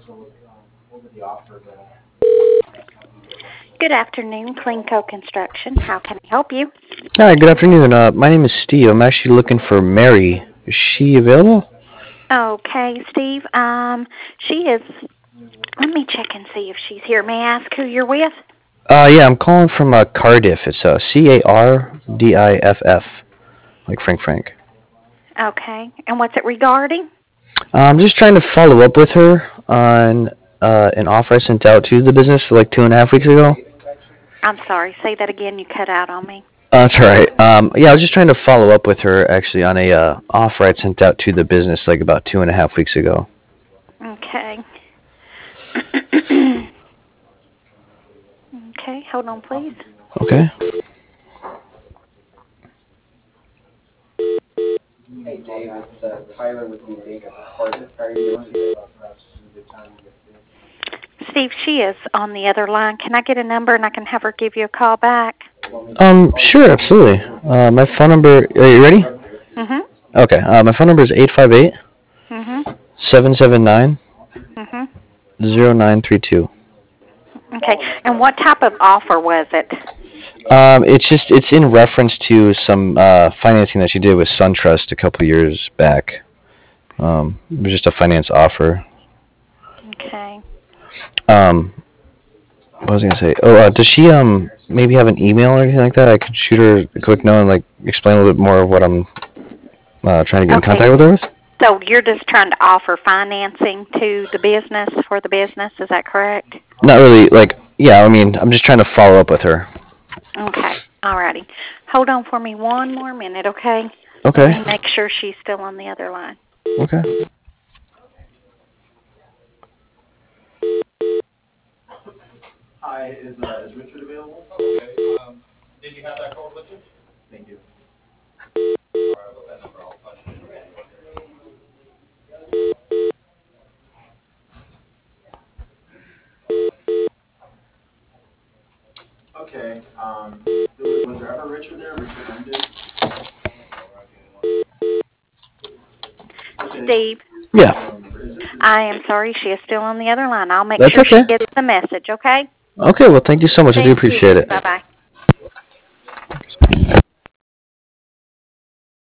Good afternoon, Cleanco Construction. How can I help you? Hi, good afternoon. My name is Steve. I'm actually looking for Mary. Is she available? Okay, Steve. She is. Let me check and see if she's here. May I ask who you're with? Yeah, I'm calling from Cardiff. It's Cardiff, like Frank Frank. Okay, and what's it regarding? I'm just trying to follow up with her on an offer I sent out to the business like 2.5 weeks ago. I'm sorry. Say that again. You cut out on me. That's all right. Yeah, I was just trying to follow up with her actually on a offer I'd sent out to the business like about 2.5 weeks ago. Okay. Okay. Hold on, please. Okay. Steve, she is on the other line. Can I get a number and I can have her give you a call back? Sure, absolutely. My phone number. Are you ready? Mhm. Okay. My phone number is 858 Mhm. 779 Mhm. 0932. Okay. And what type of offer was it? It's in reference to some financing that she did with SunTrust a couple years back. It was just a finance offer. Okay. Um, what was I gonna say? Oh, does she maybe have an email or anything like that? I could shoot her a quick note and like explain a little bit more of what I'm trying to get in Okay. contact with her with. So you're just trying to offer financing to the business for the business, is that correct? Not really. Like, yeah. I mean, I'm just trying to follow up with her. Okay. All righty. Hold on for me one more minute, okay? Let Okay. me make sure she's still on the other line. Okay. Steve, Yeah. I am sorry she is still on the other line. I'll make That's sure she okay. gets the message, okay? Okay. Well, thank you so much. I do Thank appreciate you. it. Bye-bye.